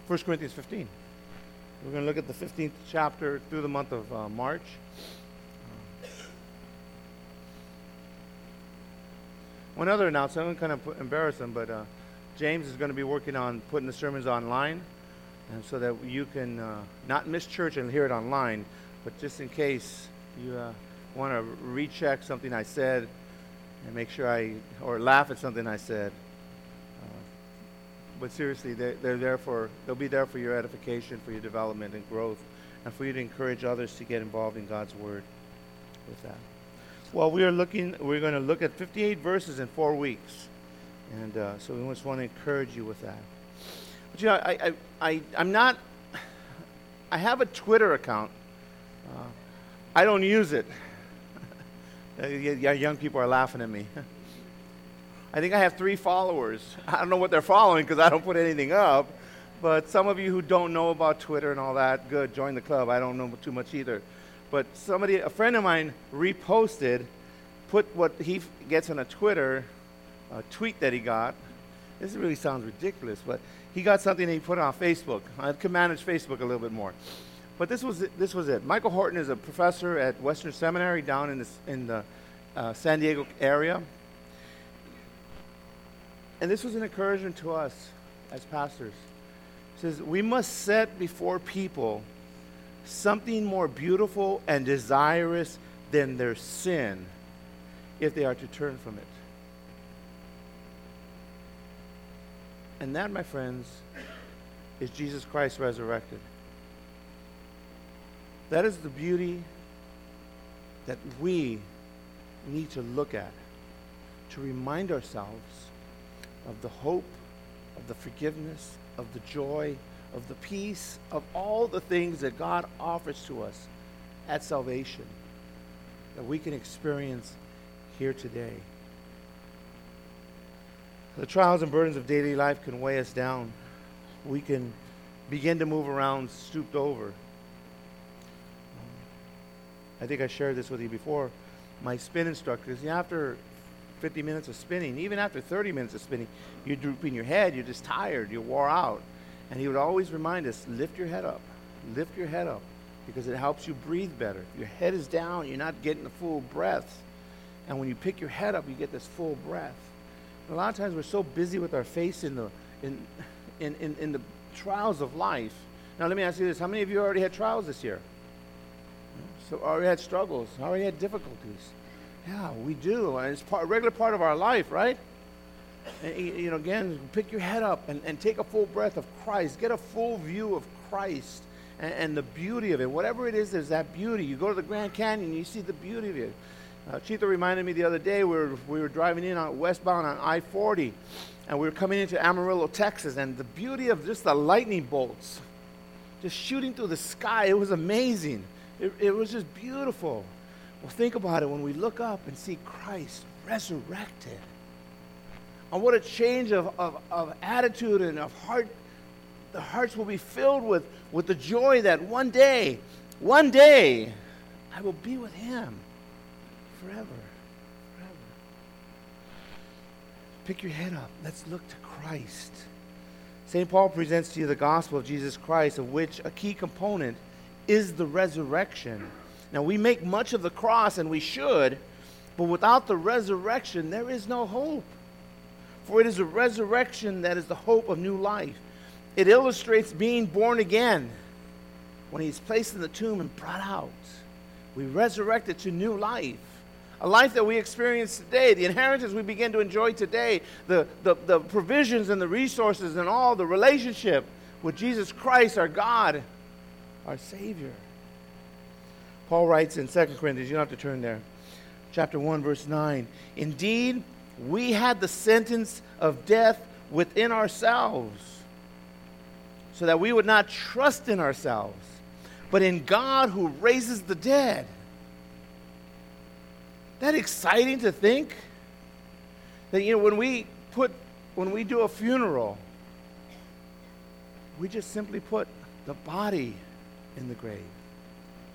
1 Corinthians 15. We're going to look at the 15th chapter through the month of March. One other announcement, I'm going to kind of embarrass them, but James is going to be working on putting the sermons online, and so that you can not miss church and hear it online, but just in case you want to recheck something I said and make sure or laugh at something I said. But seriously, they'll be there for your edification, for your development and growth, and for you to encourage others to get involved in God's Word with that. Well, we're going to look at 58 verses in 4 weeks, and so we just want to encourage you with that. But you know, I have a Twitter account. I don't use it. Young people are laughing at me. I think I have 3 followers. I don't know what they're following because I don't put anything up. But some of you who don't know about Twitter and all that, good, join the club. I don't know too much either. But a friend of mine reposted, put what he gets on a Twitter, a tweet that he got. This really sounds ridiculous, but he got something that he put on Facebook. I can manage Facebook a little bit more. But this was it. Michael Horton is a professor at Western Seminary down in the San Diego area. And this was an encouragement to us as pastors. It says, we must set before people something more beautiful and desirous than their sin if they are to turn from it. And that, my friends, is Jesus Christ resurrected. That is the beauty that we need to look at, to remind ourselves of the hope, of the forgiveness, of the joy, of the peace, of all the things that God offers to us at salvation that we can experience here today. The trials and burdens of daily life can weigh us down. We can begin to move around stooped over. I think I shared this with you before. My spin instructors, after 50 minutes of spinning, even after 30 minutes of spinning, you're drooping your head, you're just tired, you're wore out. And he would always remind us, lift your head up, because it helps you breathe better. If your head is down, you're not getting the full breath. And when you pick your head up, you get this full breath. And a lot of times we're so busy with our face in the trials of life. Now let me ask you this, how many of you already had trials this year? So already had struggles, already had difficulties. Yeah, we do. And it's a regular part of our life, right? And, again, pick your head up and take a full breath of Christ. Get a full view of Christ and the beauty of it. Whatever it is, there's that beauty. You go to the Grand Canyon, you see the beauty of it. Chita reminded me the other day, we were driving in westbound on I-40, and we were coming into Amarillo, Texas, and the beauty of just the lightning bolts just shooting through the sky, it was amazing. It was just beautiful. Well, think about it when we look up and see Christ resurrected. And what a change of attitude and of heart. The hearts will be filled with the joy that one day, I will be with him forever. Pick your head up. Let's look to Christ. St. Paul presents to you the gospel of Jesus Christ, of which a key component is the resurrection. Now, we make much of the cross, and we should, but without the resurrection, there is no hope. For it is the resurrection that is the hope of new life. It illustrates being born again. When he's placed in the tomb and brought out, we resurrected to new life. A life that we experience today, the inheritance we begin to enjoy today, the provisions and the resources and all, the relationship with Jesus Christ, our God, our Savior. Paul writes in 2 Corinthians, you don't have to turn there, chapter 1, verse 9, indeed, we had the sentence of death within ourselves, so that we would not trust in ourselves, but in God who raises the dead. That exciting to think that, when we do a funeral, we just simply put the body in the grave.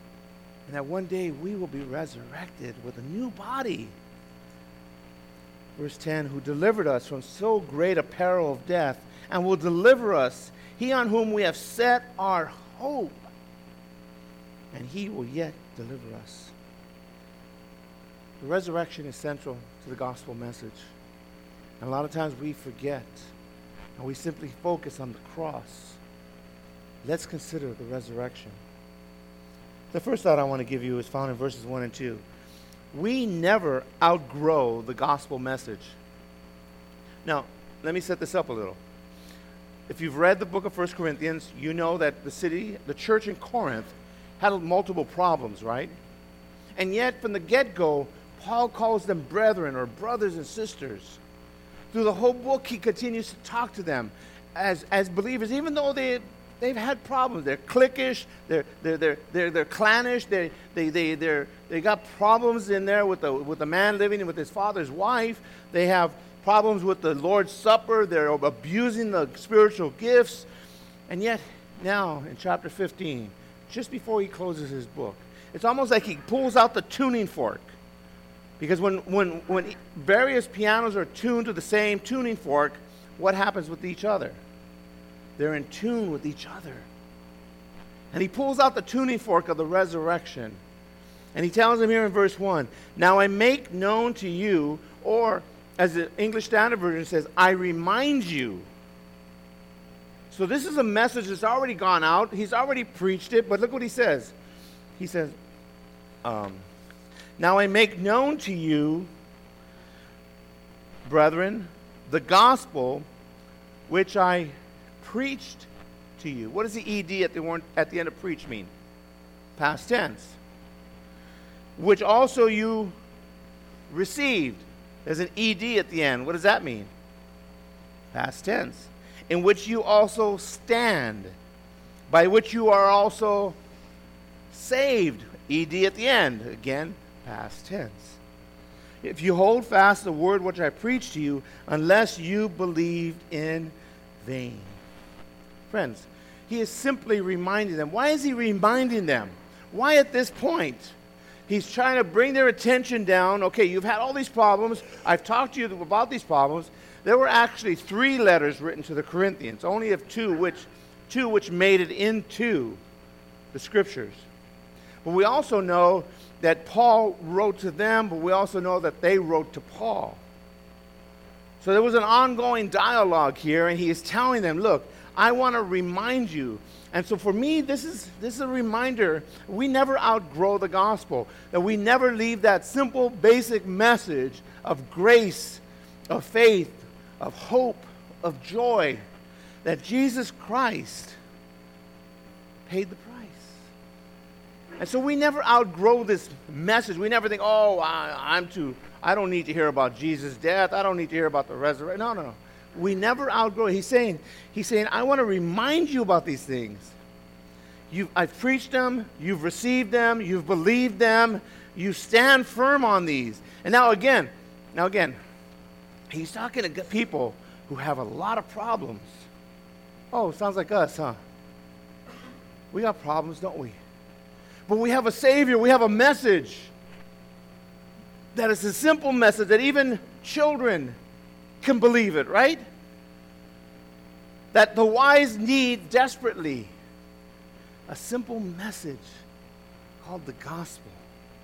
And that one day we will be resurrected with a new body. Verse 10, who delivered us from so great a peril of death, and will deliver us, he on whom we have set our hope, and he will yet deliver us. The resurrection is central to the gospel message. And a lot of times we forget, and we simply focus on the cross. Let's consider the resurrection. The first thought I want to give you is found in verses 1 and 2. We never outgrow the gospel message. Now, let me set this up a little. If you've read the book of 1 Corinthians, you know that the church in Corinth, had multiple problems, right? And yet, from the get-go, Paul calls them brethren or brothers and sisters. Through the whole book, he continues to talk to them as believers, even though they've had problems. They're cliquish, they're clannish, they got problems in there with the man living with his father's wife. They have problems with the Lord's Supper. They're abusing the spiritual gifts. And yet, now in chapter 15, just before he closes his book, it's almost like he pulls out the tuning fork. Because when various pianos are tuned to the same tuning fork, what happens with each other? They're in tune with each other. And he pulls out the tuning fork of the resurrection. And he tells them here in verse 1, now I make known to you, or as the English Standard Version says, I remind you. So this is a message that's already gone out. He's already preached it, but look what he says. He says, now I make known to you, brethren, the gospel which I preached to you. What does the ed at the end of preach mean? Past tense. Which also you received. There's an ed at the end. What does that mean? Past tense. In which you also stand, by which you are also saved. ed at the end. Again, past tense. If you hold fast the word which I preached to you, unless you believed in vain. Friends, he is simply reminding them. Why is he reminding them? Why at this point? He's trying to bring their attention down. Okay, you've had all these problems. I've talked to you about these problems. There were actually 3 letters written to the Corinthians, only of two which made it into the scriptures. But we also know that Paul wrote to them, but we also know that they wrote to Paul. So there was an ongoing dialogue here, and he is telling them, look, I want to remind you. And so for me, this is a reminder. We never outgrow the gospel, that we never leave that simple, basic message of grace, of faith, of hope, of joy, that Jesus Christ paid the price. And so we never outgrow this message. We never think, oh, I don't need to hear about Jesus' death. I don't need to hear about the resurrection. No. We never outgrow it. He's saying, I want to remind you about these things. I've preached them. You've received them. You've believed them. You stand firm on these. And now again, he's talking to people who have a lot of problems. Oh, sounds like us, huh? We got problems, don't we? But we have a Savior. We have a message that is a simple message that even children can believe it, right? That the wise need desperately a simple message called the gospel.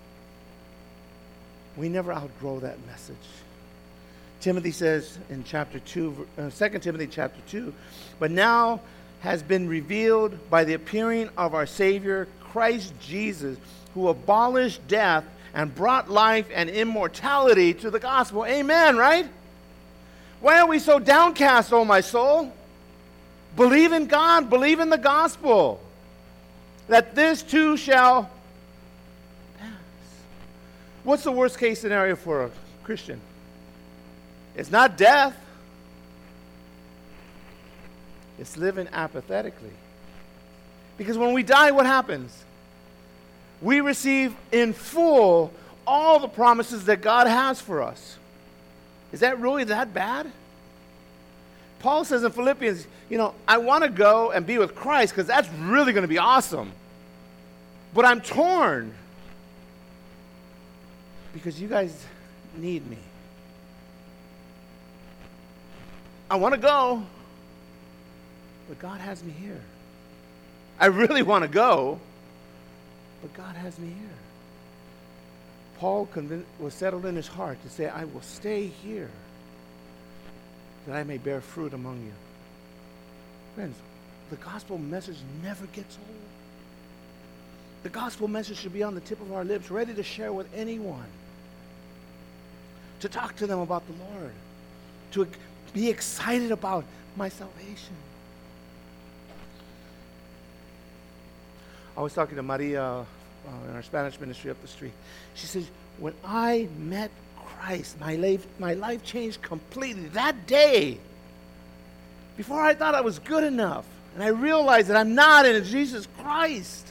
We never outgrow that message. Timothy says in chapter 2, 2 Timothy chapter 2, but now has been revealed by the appearing of our Savior, Christ Jesus, who abolished death and brought life and immortality to the gospel. Amen, right? Why are we so downcast, oh my soul? Believe in God, believe in the gospel, that this too shall pass. What's the worst case scenario for a Christian? It's not death. It's living apathetically. Because when we die, what happens? We receive in full all the promises that God has for us. Is that really that bad? Paul says in Philippians, I want to go and be with Christ because that's really going to be awesome. But I'm torn because you guys need me. I want to go, but God has me here. I really want to go, but God has me here. Paul was settled in his heart to say, I will stay here that I may bear fruit among you. Friends, the gospel message never gets old. The gospel message should be on the tip of our lips, ready to share with anyone, to talk to them about the Lord, to be excited about my salvation. I was talking to Maria in our Spanish ministry up the street. She says, when I met Christ, my life changed completely. That day, before I thought I was good enough, and I realized that I'm not, and it's Jesus Christ.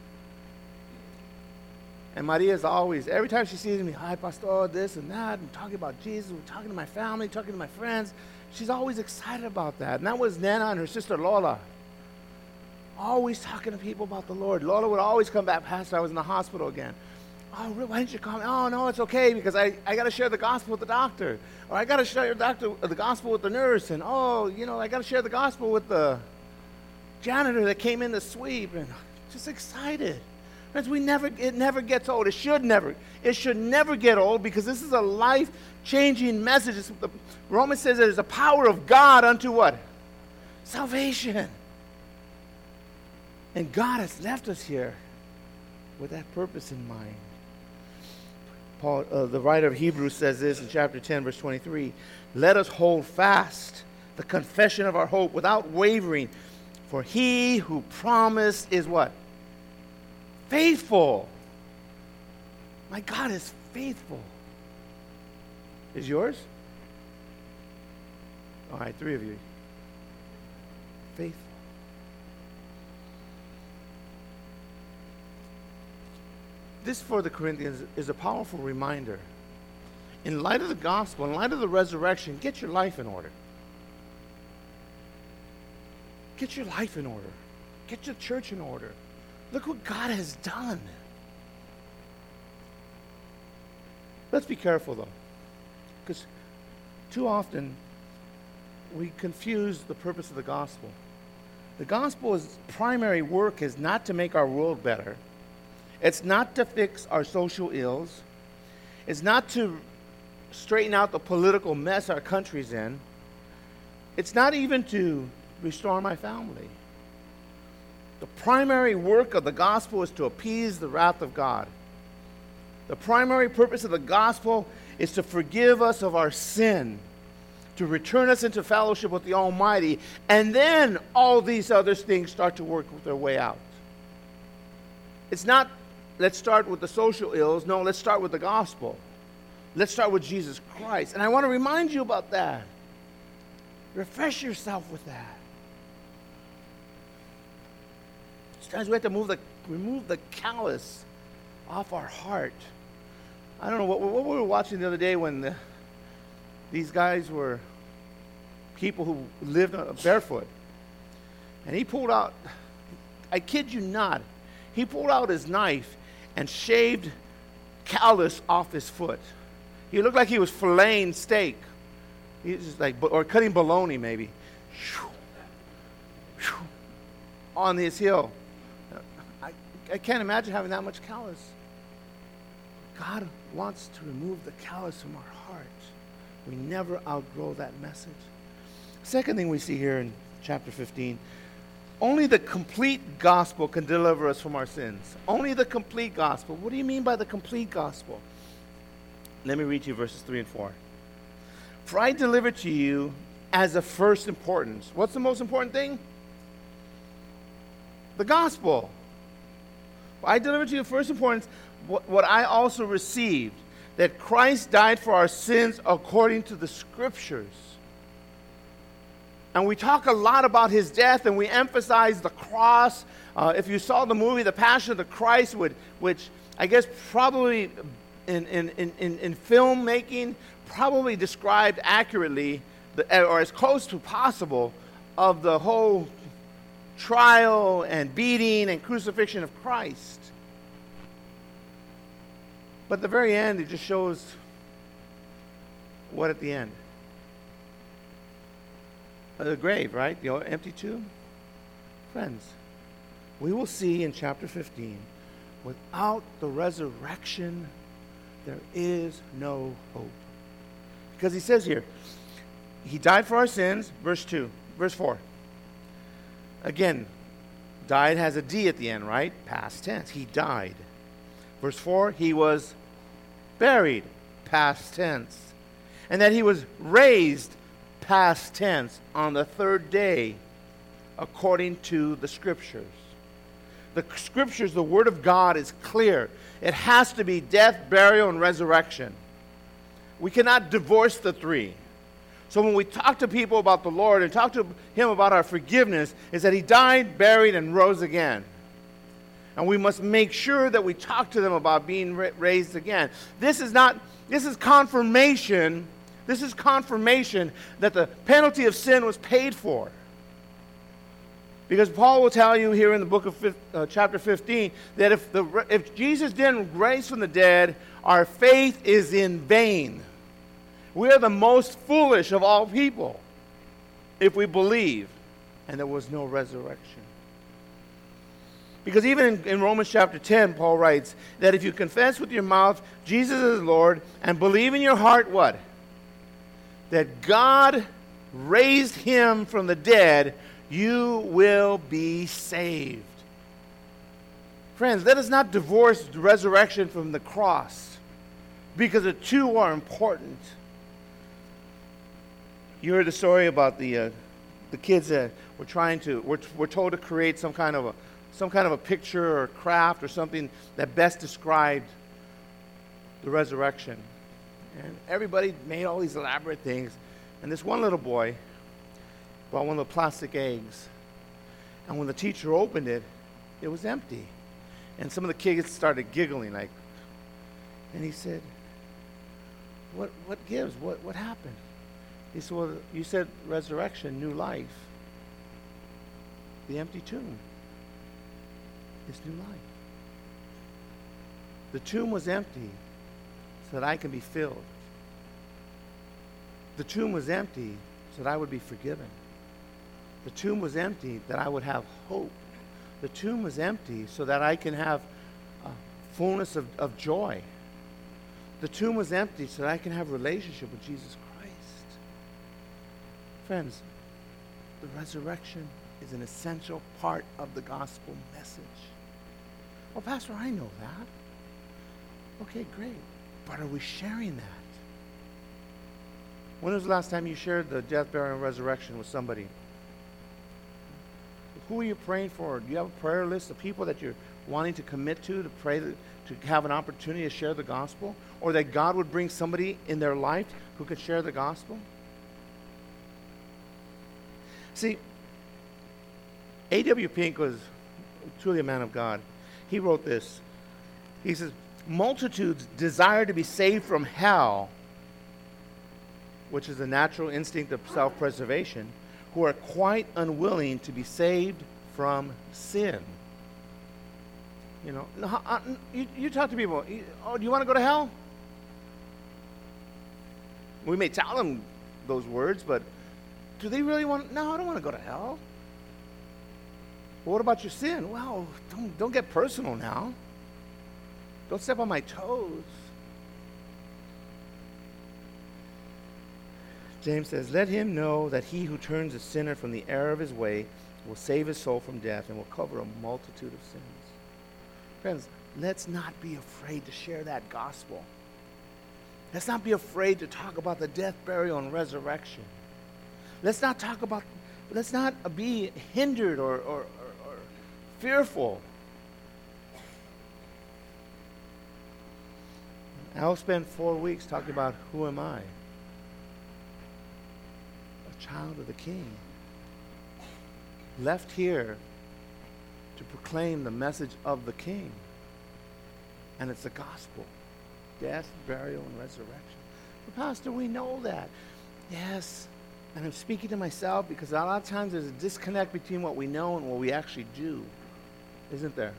And Maria's always, every time she sees me, hi, Pastor, this and that, and talking about Jesus, we're talking to my family, talking to my friends. She's always excited about that. And that was Nana and her sister Lola. Always talking to people about the Lord. Lola would always come back, Pastor, I was in the hospital again. Oh, why didn't you call me? Oh, no, it's okay, because I got to share the gospel with the doctor. Or I got to share the gospel with the nurse. And, I got to share the gospel with the janitor that came in to sweep. And just excited. Friends, it never gets old. It should never get old, because this is a life-changing message. Romans says there's a power of God unto what? Salvation. And God has left us here with that purpose in mind. Paul, the writer of Hebrews, says this in chapter 10, verse 23. Let us hold fast the confession of our hope without wavering, for he who promised is what? Faithful. My God is faithful. Is yours? All right, 3 of you. Faithful. This for the Corinthians is a powerful reminder. In light of the gospel, in light of the resurrection, get your life in order. Get your life in order. Get your church in order. Look what God has done. Let's be careful, though, because too often we confuse the purpose of the gospel. The gospel's primary work is not to make our world better. It's not to fix our social ills. It's not to straighten out the political mess our country's in. It's not even to restore my family. The primary work of the gospel is to appease the wrath of God. The primary purpose of the gospel is to forgive us of our sin, to return us into fellowship with the Almighty, and then all these other things start to work their way out. It's not, let's start with the social ills. No, let's start with the gospel. Let's start with Jesus Christ. And I want to remind you about that. Refresh yourself with that. Sometimes we have to remove the callous off our heart. I don't know what we were watching the other day when these guys were people who lived barefoot. And he pulled out, I kid you not, he pulled out his knife and shaved callus off his foot. He looked like he was filleting steak. He was just like, or cutting bologna maybe. On his heel. I can't imagine having that much callus. God wants to remove the callus from our hearts. We never outgrow that message. Second thing we see here in chapter 15, only the complete gospel can deliver us from our sins. Only the complete gospel. What do you mean by the complete gospel? Let me read you verses 3 and 4. For I delivered to you as of first importance. What's the most important thing? The gospel. I delivered to you first importance what I also received, that Christ died for our sins according to the Scriptures. And we talk a lot about his death, and we emphasize the cross. If you saw the movie The Passion of the Christ, which I guess probably in filmmaking probably described accurately, or as close to possible, of the whole trial and beating and crucifixion of Christ. But at the very end, it just shows what at the end? the grave, right? The empty tomb. Friends, we will see in chapter 15, without the resurrection, there is no hope. Because he says here, he died for our sins, verse 4. Again, died has a D at the end, right? Past tense. He died. Verse 4, he was buried, past tense. And that he was raised, past tense, on the third day, according to the Scriptures. The Scriptures, the Word of God is clear. It has to be death, burial, and resurrection. We cannot divorce the three. So when we talk to people about the Lord and talk to Him about our forgiveness, is that He died, buried, and rose again. And we must make sure that we talk to them about being raised again. This is confirmation. This is confirmation that the penalty of sin was paid for. Because Paul will tell you here in the book of chapter 15 that if Jesus didn't rise from the dead, our faith is in vain. We are the most foolish of all people if we believe and there was no resurrection. Because even in Romans chapter 10, Paul writes that if you confess with your mouth Jesus is Lord and believe in your heart what? That God raised him from the dead, you will be saved. Friends, let us not divorce the resurrection from the cross, because the two are important. You heard the story about the kids that were told to create some kind of a picture or craft or something that best described the resurrection. And everybody made all these elaborate things. And this one little boy brought one of the plastic eggs. And when the teacher opened it, it was empty. And some of the kids started giggling and he said, what gives? What happened? He said, well, you said resurrection, new life. The empty tomb is new life. The tomb was empty so that I can be filled. The tomb was empty so that I would be forgiven. The tomb was empty that I would have hope. The tomb was empty so that I can have fullness of joy. The tomb was empty so that I can have a relationship with Jesus Christ. Friends, the resurrection is an essential part of the gospel message. Well, Pastor, I know that. Okay, great. But are we sharing that? When was the last time you shared the death, burial, and resurrection with somebody? Who are you praying for? Do you have a prayer list of people that you're wanting to commit to pray, to have an opportunity to share the gospel? Or that God would bring somebody in their life who could share the gospel? See, A.W. Pink was truly a man of God. He wrote this. He says, multitudes desire to be saved from hell, which is a natural instinct of self-preservation, who are quite unwilling to be saved from sin. You know, you talk to people, oh, do you want to go to hell? We may tell them those words, but do they really want? No, I don't want to go to hell. Well, what about your sin? Well, don't get personal now. Don't step on my toes. James says, let him know that he who turns a sinner from the error of his way will save his soul from death and will cover a multitude of sins. Friends, let's not be afraid to share that gospel. Let's not be afraid to talk about the death, burial, and resurrection. Let's not be hindered or fearful. I'll spend 4 weeks talking about who am I? A child of the King. Left here to proclaim the message of the King. And it's the gospel. Death, burial, and resurrection. But Pastor, we know that. Yes. And I'm speaking to myself because a lot of times there's a disconnect between what we know and what we actually do. Isn't there?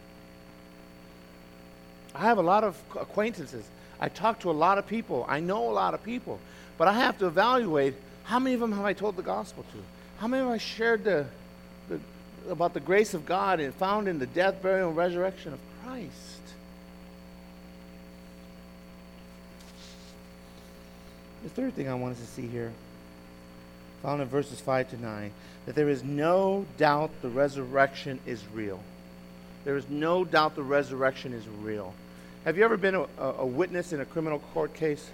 I have a lot of acquaintances. I talk to a lot of people. I know a lot of people. But I have to evaluate How many of them have I told the gospel to? How many have I shared about the grace of God and found in the death, burial, and resurrection of Christ? The third thing I want us to see here, found in verses 5 to 9, that there is no doubt the resurrection is real. There is no doubt the resurrection is real. Have you ever been a witness in a criminal court case?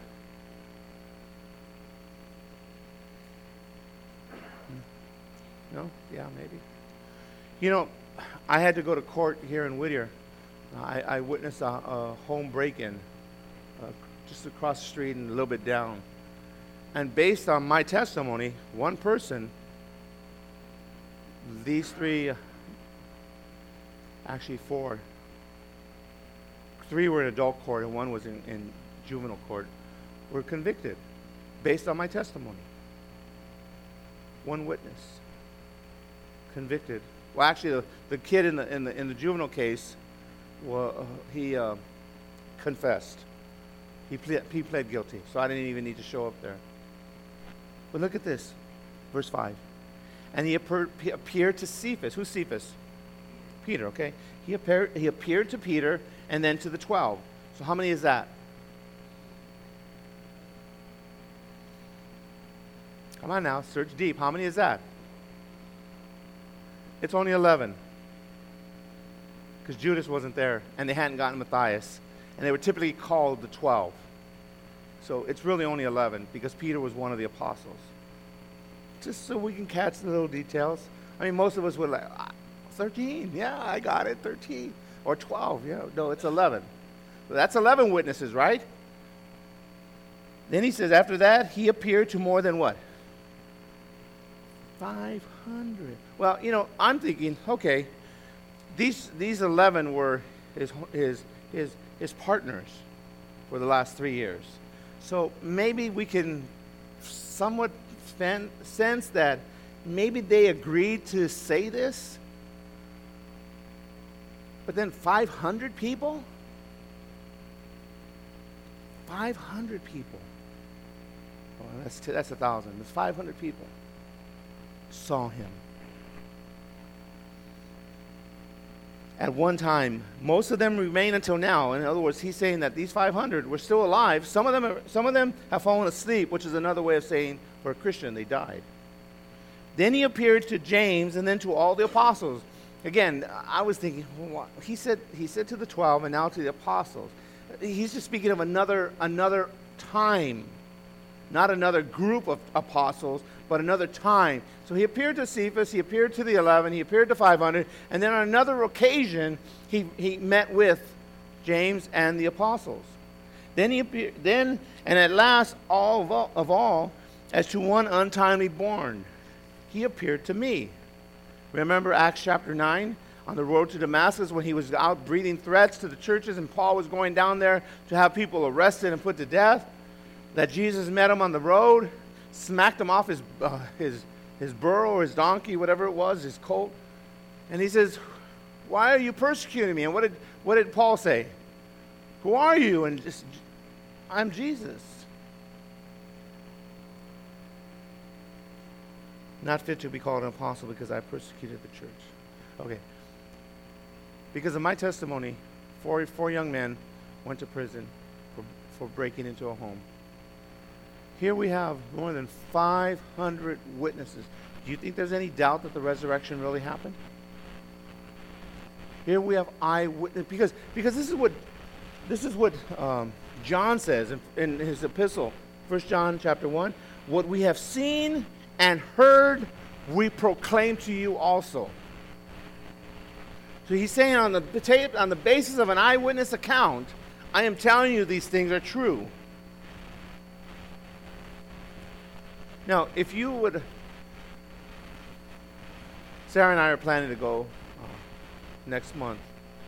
No? Yeah, maybe. You know, I had to go to court here in Whittier. I witnessed a home break-in just across the street and a little bit down. And based on my testimony, one person, these three, actually four, three were in adult court and one was in juvenile court, were convicted based on my testimony. One witness convicted. Well, actually, the kid in the juvenile case, well, he confessed. He pled guilty, so I didn't even need to show up there. But look at this, verse 5. And he appeared to Cephas. Who's Cephas? Peter, okay? He appeared to Peter and then to the 12. So how many is that? Come on now, search deep. How many is that? It's only 11. Because Judas wasn't there, and they hadn't gotten Matthias. And they were typically called the 12. So it's really only 11, because Peter was one of the apostles. Just so we can catch the little details. I mean, most of us would like, 13, yeah, I got it, 13. Or 12, yeah, no, it's 11. So that's 11 witnesses, right? Then he says, after that, he appeared to more than what? 500. Well, you know, I'm thinking, okay, these 11 were his partners for the last 3 years. So maybe we can somewhat sense that maybe they agreed to say this. But then 500 people? 500 people. Well, that's 1,000. That's 500 people saw him. At one time, most of them remain until now. In other words, he's saying that these 500 were still alive. Some of them have fallen asleep, which is another way of saying for a Christian they died. Then he appeared to James and then to all the apostles. Again, I was thinking, well, he said to the 12 and now to the apostles. He's just speaking of another time, not another group of apostles, but another time. So he appeared to Cephas, he appeared to the 11, he appeared to 500, and then on another occasion, he met with James and the apostles. Then and at last, all, as to one untimely born, he appeared to me. Remember Acts chapter 9? On the road to Damascus, when he was out breathing threats to the churches, and Paul was going down there to have people arrested and put to death, that Jesus met him on the road, smacked him off his burro or his donkey, whatever it was, his colt, and he says, "Why are you persecuting me?" And what did Paul say? "Who are you?" And just, "I'm Jesus. Not fit to be called an apostle because I persecuted the church." Okay. Because of my testimony, four young men went to prison for breaking into a home. Here we have more than 500 witnesses. Do you think there's any doubt that the resurrection really happened? Here we have eyewitnesses, because this is what John says in his epistle, 1 John chapter 1. What we have seen and heard, we proclaim to you also. So he's saying on the basis of an eyewitness account, I am telling you these things are true. Now, if you would, Sarah and I are planning to go next month,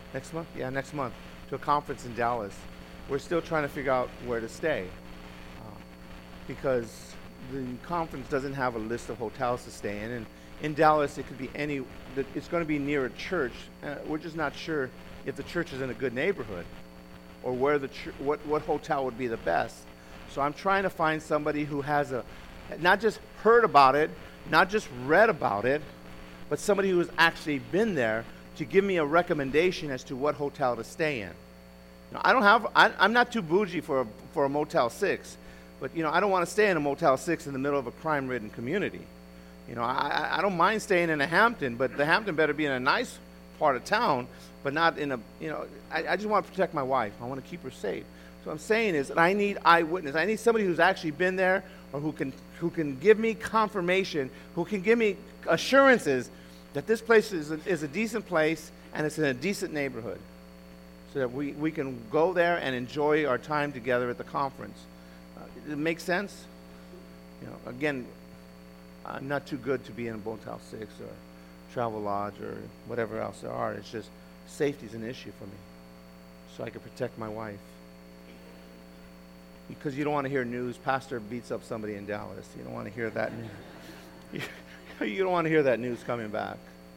to a conference in Dallas. We're still trying to figure out where to stay because the conference doesn't have a list of hotels to stay in. And in Dallas, it could be it's going to be near a church. We're just not sure if the church is in a good neighborhood or where what hotel would be the best. So I'm trying to find somebody who has a Not just heard about it, not just read about it, but somebody who has actually been there to give me a recommendation as to what hotel to stay in. I'm not too bougie for a Motel 6, but I don't want to stay in a Motel 6 in the middle of a crime-ridden community. I don't mind staying in a Hampton, but the Hampton better be in a nice part of town, but not in a, I just want to protect my wife. I want to keep her safe. So what I'm saying is that I need eyewitness. I need somebody who's actually been there, or who can give me confirmation, who can give me assurances that this place is a decent place and it's in a decent neighborhood, so that we can go there and enjoy our time together at the conference. It makes sense? Again, I'm not too good to be in a Motel 6 or Travel Lodge or whatever else there are. It's just safety is an issue for me, so I can protect my wife. Because you don't want to hear news, pastor beats up somebody in Dallas. You don't want to hear that news. You don't want to hear that news coming back.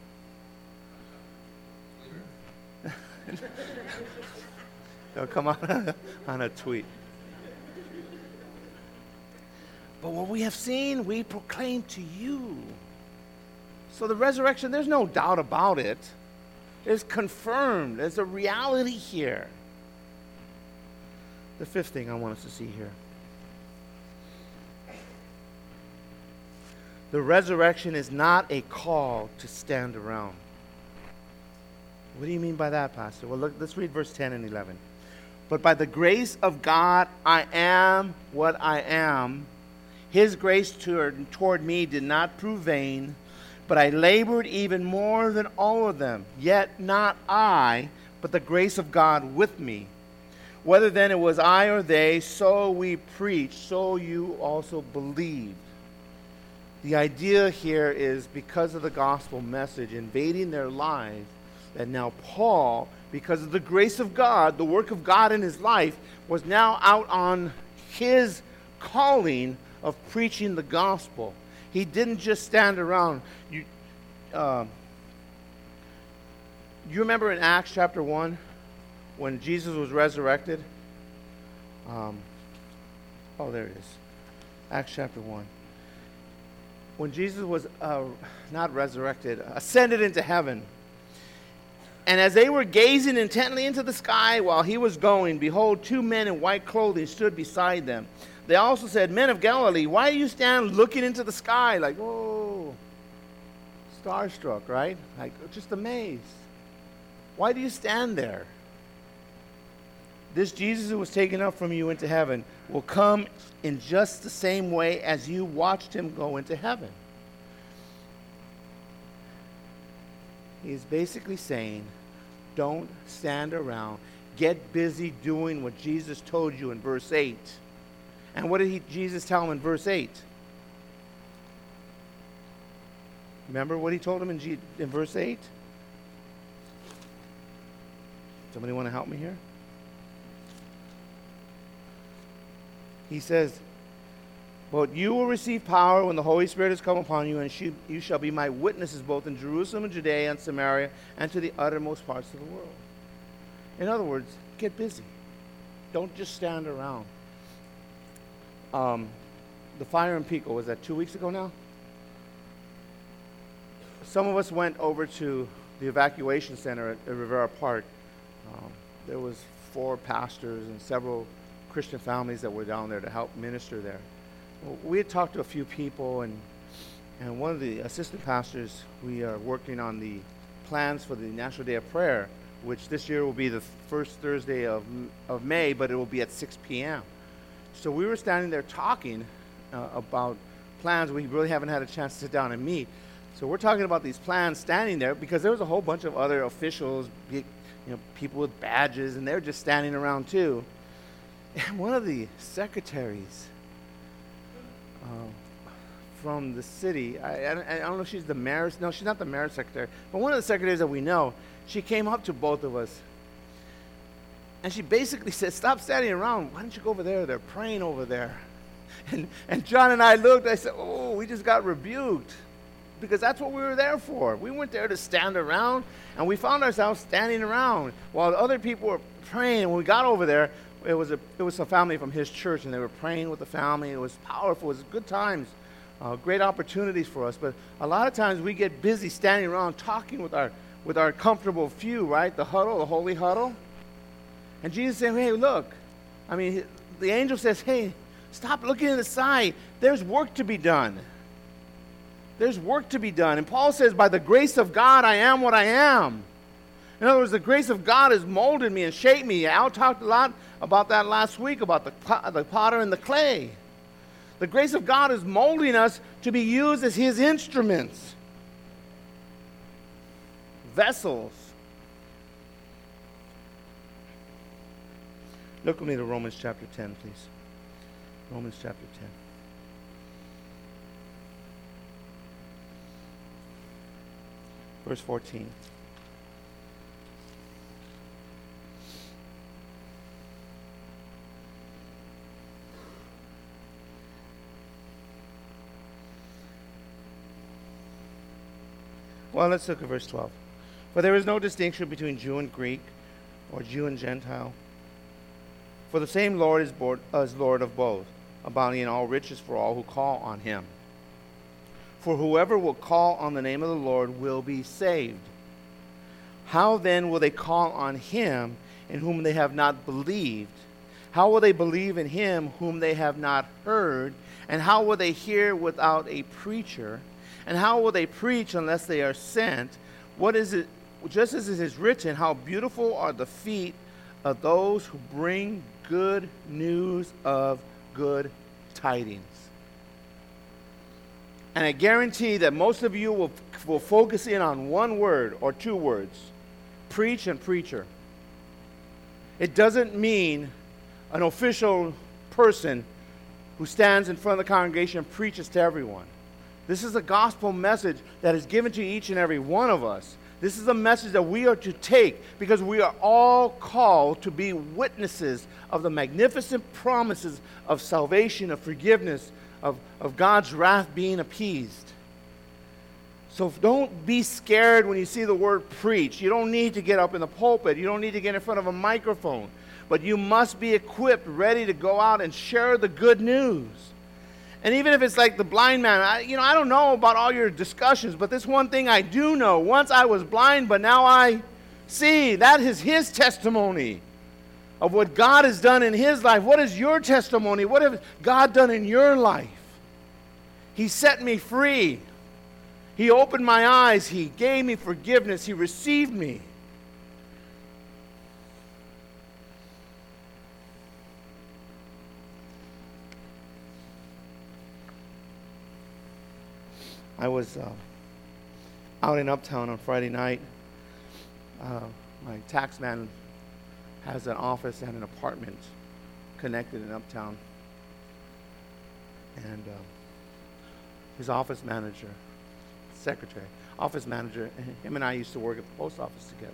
It'll come on a tweet. But what we have seen, we proclaim to you. So the resurrection, there's no doubt about it. It's confirmed. There's a reality here. The fifth thing I want us to see here. The resurrection is not a call to stand around. What do you mean by that, Pastor? Well, let's read verse 10 and 11. But by the grace of God, I am what I am. His grace toward me did not prove vain, but I labored even more than all of them. Yet not I, but the grace of God with me. Whether then it was I or they, so we preach, so you also believed. The idea here is because of the gospel message invading their lives, that now Paul, because of the grace of God, the work of God in his life, was now out on his calling of preaching the gospel. He didn't just stand around. You remember in Acts chapter 1 when Jesus was resurrected? There it is. Acts chapter 1. When Jesus was not resurrected, ascended into heaven. And as they were gazing intently into the sky while he was going, behold, two men in white clothing stood beside them. They also said, Men of Galilee, why do you stand looking into the sky? Like, oh, starstruck, right? Like, just amazed. Why do you stand there? This Jesus who was taken up from you into heaven will come in just the same way as you watched him go into heaven. He's basically saying, don't stand around. Get busy doing what Jesus told you in verse 8. And what did Jesus tell him in verse 8? Remember what he told him in verse 8? Somebody want to help me here? He says, but you will receive power when the Holy Spirit has come upon you, and you shall be my witnesses both in Jerusalem and Judea and Samaria and to the uttermost parts of the world. In other words, get busy. Don't just stand around. The fire in Pico, was that 2 weeks ago now? Some of us went over to the evacuation center at Rivera Park. There was 4 pastors and several Christian families that were down there to help minister there. We had talked to a few people, and one of the assistant pastors, we are working on the plans for the National Day of Prayer, which this year will be the first Thursday of May, but it will be at 6 p.m. So we were standing there talking about plans. We really haven't had a chance to sit down and meet. So we're talking about these plans standing there because there was a whole bunch of other officials, people with badges, and they're just standing around too. And one of the secretaries from the city, I don't know if she's the mayor's, no, she's not the mayor's secretary, but one of the secretaries that we know, she came up to both of us. And she basically said, stop standing around. Why don't you go over there? They're praying over there. And John and I looked. I said, oh, we just got rebuked. Because that's what we were there for. We weren't there to stand around. And we found ourselves standing around while other people were praying. When we got over there, it was a family from his church, and they were praying with the family. It was powerful. It was good times great opportunities for us. But a lot of times we get busy standing around talking with our comfortable few, right? The huddle, the holy huddle. And Jesus said, hey, look. I mean, the angel says, hey, stop looking to the side. There's work to be done. There's work to be done. And Paul says, by the grace of God, I am what I am. In other words, the grace of God has molded me and shaped me. Al talked a lot about that last week, about the potter and the clay. The grace of God is molding us to be used as His instruments, vessels. Look with me to Romans chapter 10, please. Romans chapter 10. Verse 14. Well, let's look at verse 12. For there is no distinction between Jew and Greek, or Jew and Gentile. For the same Lord is Lord of both, abounding in all riches for all who call on Him. For whoever will call on the name of the Lord will be saved. How then will they call on Him in whom they have not believed? How will they believe in Him whom they have not heard? And how will they hear without a preacher? And how will they preach unless they are sent? What is it? Just as it is written, how beautiful are the feet of those who bring good news of good tidings. And I guarantee that most of you will focus in on one word or two words: preach and preacher. It doesn't mean an official person who stands in front of the congregation and preaches to everyone. This is a gospel message that is given to each and every one of us. This is a message that we are to take because we are all called to be witnesses of the magnificent promises of salvation, of forgiveness, of God's wrath being appeased. So don't be scared when you see the word preach. You don't need to get up in the pulpit. You don't need to get in front of a microphone. But you must be equipped, ready to go out and share the good news. And even if it's like the blind man, I don't know about all your discussions, but this one thing I do know. Once I was blind, but now I see. That is his testimony of what God has done in his life. What is your testimony? What has God done in your life? He set me free. He opened my eyes. He gave me forgiveness. He received me. I was out in Uptown on Friday night. My tax man has an office and an apartment connected in Uptown. And his office manager, secretary, office manager, him and I used to work at the post office together.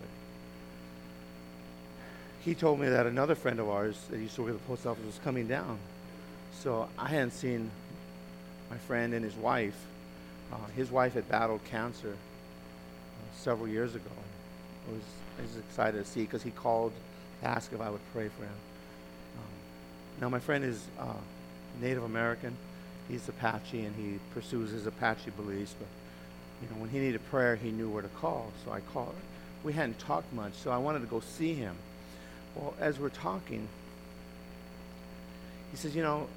He told me that another friend of ours that used to work at the post office was coming down. So I hadn't seen my friend and his wife. His wife had battled cancer several years ago. I was excited to see because he called to ask if I would pray for him. Now my friend is Native American. He's Apache and he pursues his Apache beliefs. But when he needed prayer, he knew where to call. So I called. We hadn't talked much, so I wanted to go see him. Well, as we're talking, he says,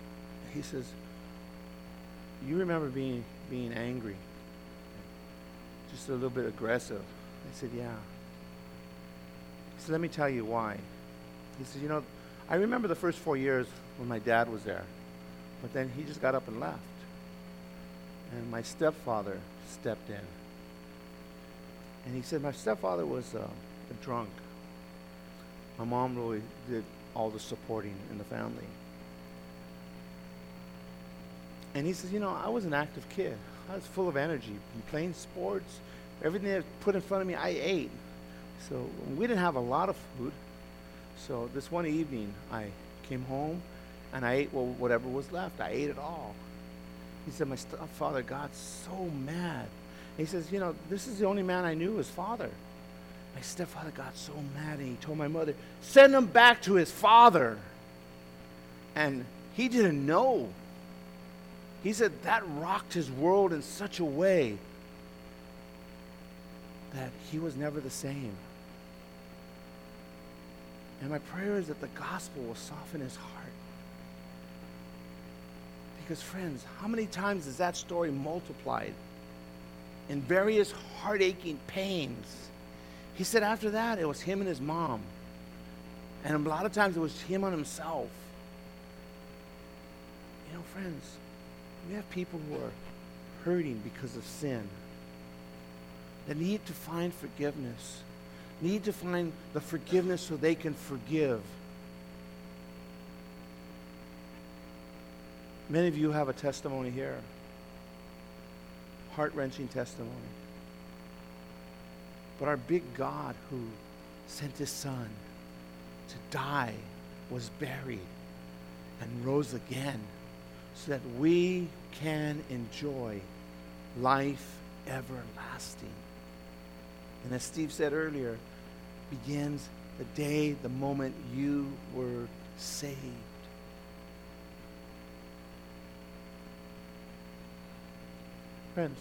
you remember being angry, just a little bit aggressive. I said, yeah. He said, let me tell you why. He said, I remember the first 4 years when my dad was there, but then he just got up and left. And my stepfather stepped in. And he said, my stepfather was a drunk. My mom really did all the supporting in the family. And he says, I was an active kid. I was full of energy, playing sports. Everything they put in front of me, I ate. So we didn't have a lot of food. So this one evening, I came home, and I ate whatever was left. I ate it all. He said, my stepfather got so mad. He says, this is the only man I knew, his father. My stepfather got so mad, and he told my mother, send him back to his father. And he didn't know He said that rocked his world in such a way that he was never the same. And my prayer is that the gospel will soften his heart. Because friends, how many times is that story multiplied in various heart-aching pains? He said after that, it was him and his mom. And a lot of times it was him on himself. You know, friends, we have people who are hurting because of sin, that need to find forgiveness, need to find the forgiveness so they can forgive. Many of you have a testimony here, heart-wrenching testimony. But our big God who sent his son to die, was buried, and rose again so that we can enjoy life everlasting. And as Steve said earlier, begins the day, the moment you were saved. Friends,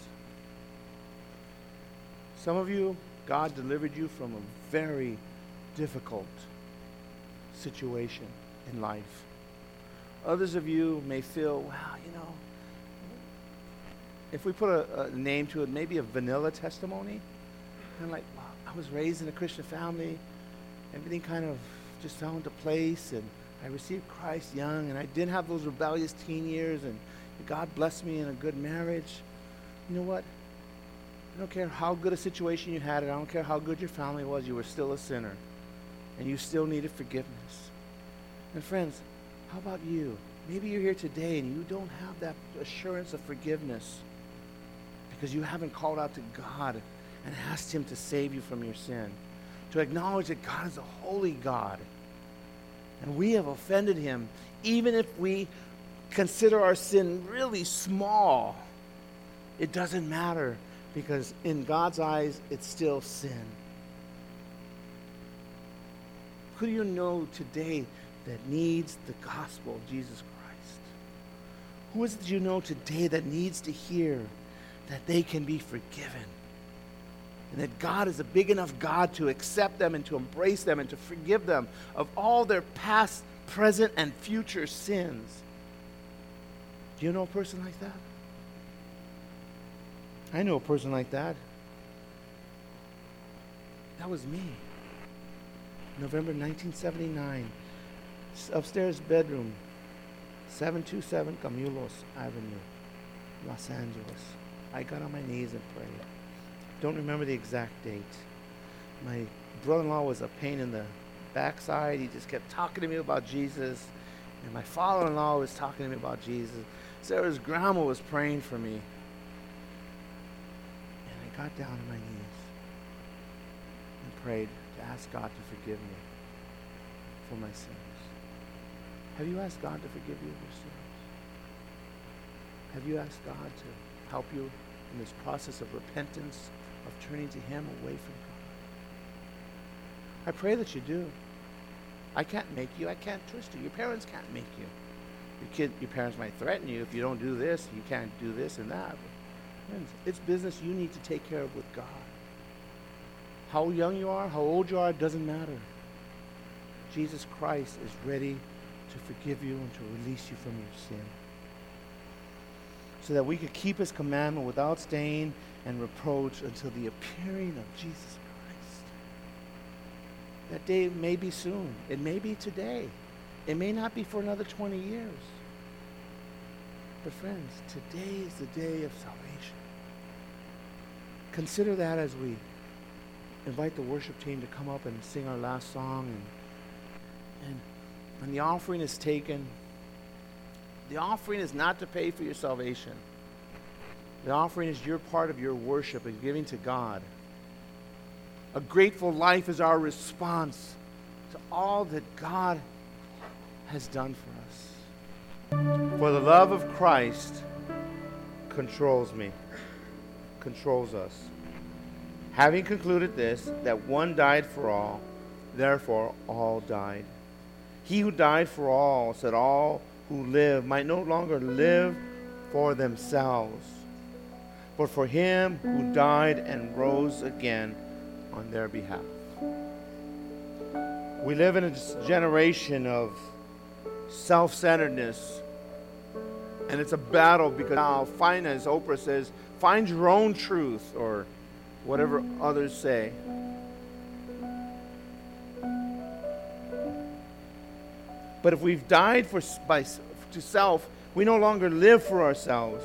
some of you, God delivered you from a very difficult situation in life. Others of you may feel, well, you know, if we put a name to it, maybe a vanilla testimony. And like, wow, I was raised in a Christian family. Everything kind of just fell into place, and I received Christ young, and I didn't have those rebellious teen years, and God blessed me in a good marriage. You know what? I don't care how good a situation you had, and I don't care how good your family was, you were still a sinner. And you still needed forgiveness. And friends, how about you? Maybe you're here today and you don't have that assurance of forgiveness because you haven't called out to God and asked him to save you from your sin. To acknowledge that God is a holy God. And we have offended him, even if we consider our sin really small. It doesn't matter, because in God's eyes, it's still sin. Who do you know today that needs the gospel of Jesus Christ? Who is it you know today that needs to hear that they can be forgiven? And that God is a big enough God to accept them and to embrace them and to forgive them of all their past, present, and future sins. Do you know a person like that? I know a person like that. That was me. November 1979. Upstairs bedroom, 727 Camulos Avenue, Los Angeles. I got on my knees and prayed. Don't remember the exact date. My brother-in-law was a pain in the backside. He just kept talking to me about Jesus. And my father-in-law was talking to me about Jesus. Sarah's grandma was praying for me. And I got down on my knees and prayed to ask God to forgive me for my sins. Have you asked God to forgive you of your sins? Have you asked God to help you in this process of repentance, of turning to him away from God? I pray that you do. I can't make you. I can't twist you. Your parents can't make you. Your parents might threaten you. If you don't do this, you can't do this and that. But friends, it's business you need to take care of with God. How young you are, how old you are, it doesn't matter. Jesus Christ is ready to forgive you and to release you from your sin, so that we could keep his commandment without stain and reproach until the appearing of Jesus Christ. That day may be soon. It may be today. It may not be for another 20 years. But friends, today is the day of salvation. Consider that as we invite the worship team to come up and sing our last song. And when the offering is taken, the offering is not to pay for your salvation. The offering is your part of your worship and giving to God. A grateful life is our response to all that God has done for us. For the love of Christ controls me, controls us. Having concluded this, that one died for all, therefore all died. He who died for all, so that all who live might no longer live for themselves, but for him who died and rose again on their behalf. We live in a generation of self-centeredness, and it's a battle because now, find, as Oprah says, find your own truth, or whatever others say. But if we've died to self, we no longer live for ourselves,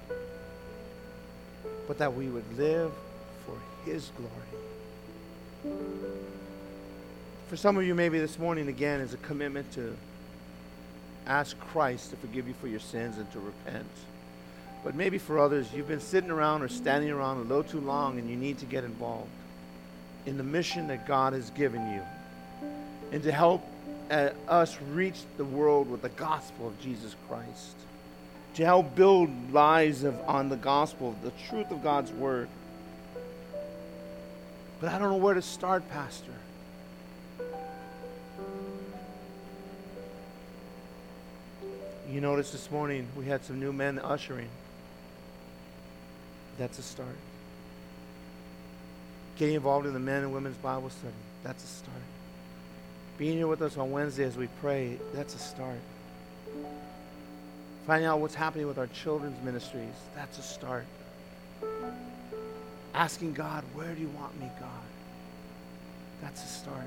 but that we would live for his glory. For some of you, maybe this morning again is a commitment to ask Christ to forgive you for your sins and to repent. But maybe for others, you've been sitting around or standing around a little too long, and you need to get involved in the mission that God has given you, and to help us reach the world with the gospel of Jesus Christ, to help build lives on the gospel, the truth of God's word. But I don't know where to start, Pastor. You noticed this morning we had some new men ushering. That's a start. Getting involved in the men and women's Bible study. That's a start. Being here with us on Wednesday as we pray. That's a start. Finding out what's happening with our children's ministries. That's a start. Asking God, where do you want me, God? That's a start.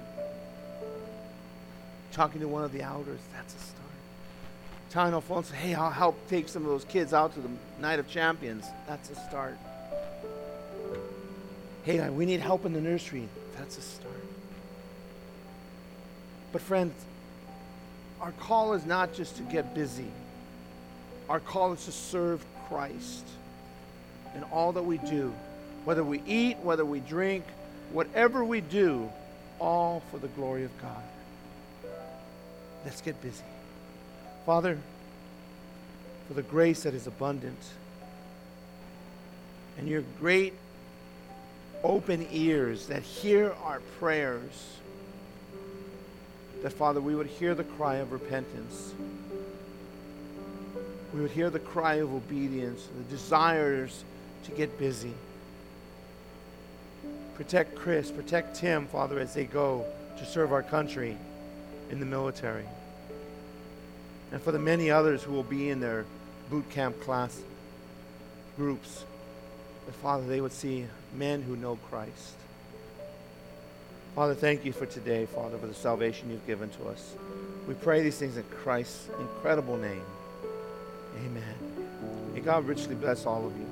Talking to one of the elders. That's a start. Telling Alfonso, hey, I'll help take some of those kids out to the Night of Champions. That's a start. Hey, we need help in the nursery. That's a start. But friends, our call is not just to get busy. Our call is to serve Christ in all that we do. Whether we eat, whether we drink, whatever we do, all for the glory of God. Let's get busy. Father, for the grace that is abundant and your great open ears that hear our prayers, that, Father, we would hear the cry of repentance. We would hear the cry of obedience, the desires to get busy. Protect Chris, protect Tim, Father, as they go to serve our country in the military. And for the many others who will be in their boot camp class groups, that, Father, they would see men who know Christ. Father, thank you for today, Father, for the salvation you've given to us. We pray these things in Christ's incredible name. Amen. May God richly bless all of you.